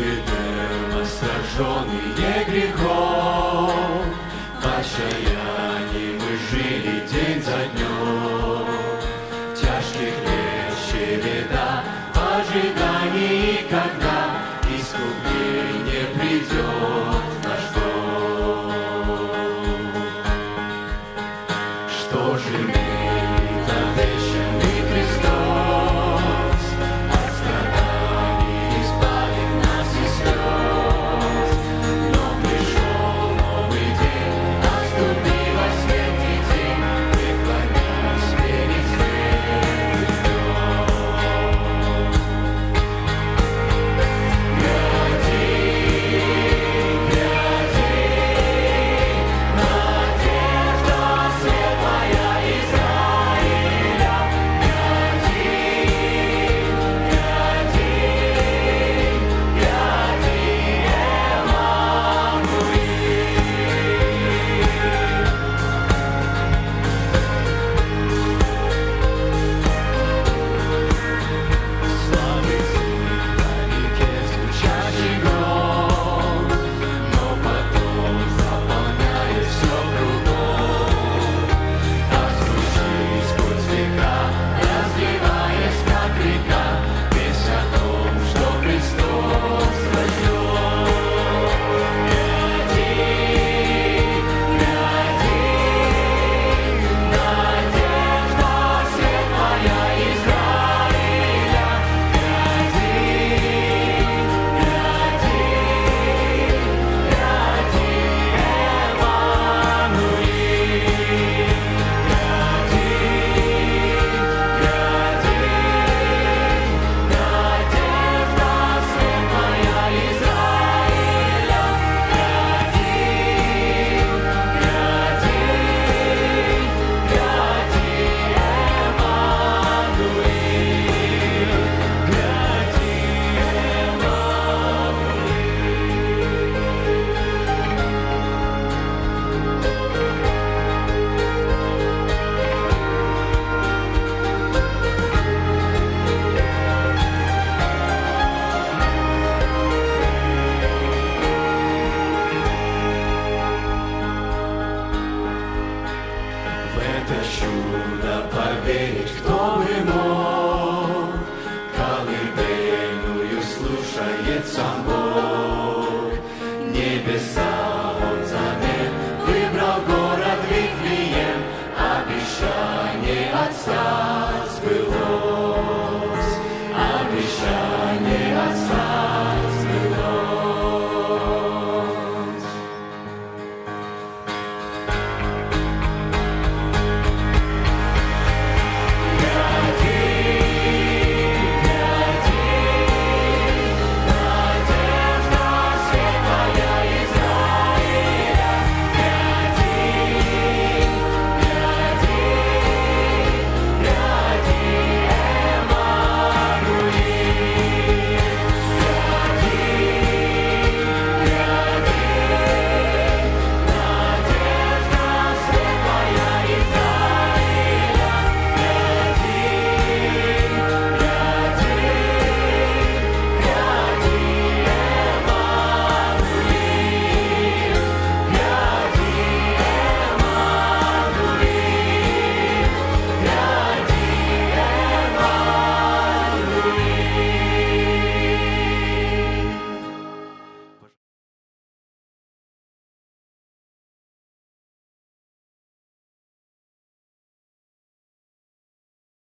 Эдема, сраженные грехом, в отчаянии мы жили день за днем. Тяжких лет череда, в ожидании, когда искупление придет в наш дом. Что же имеет обещанный Христос? От страданий избавит нас и слез. Но пришел новый день, наступила светлый день, преклонись перед светлым днем. Гряди, гряди, надежда светлая Израиля. Гряди, гряди, гряди, славится вдалеке звучащий гром, но потом заполняет все кругом. Так звучит сквозь века, разливаясь как река, весть о том, что Христос рожден. Гряди, гряди, надежда светлая Израиля. Гряди, гряди, гряди, Эммануил. Гряди, гряди, надежда светлая Израиля. Гряди, гряди, гряди, Эммануил. Гряди, в это чудо поверить кто бы мог, колыбельную слушает сам Бог. Небеса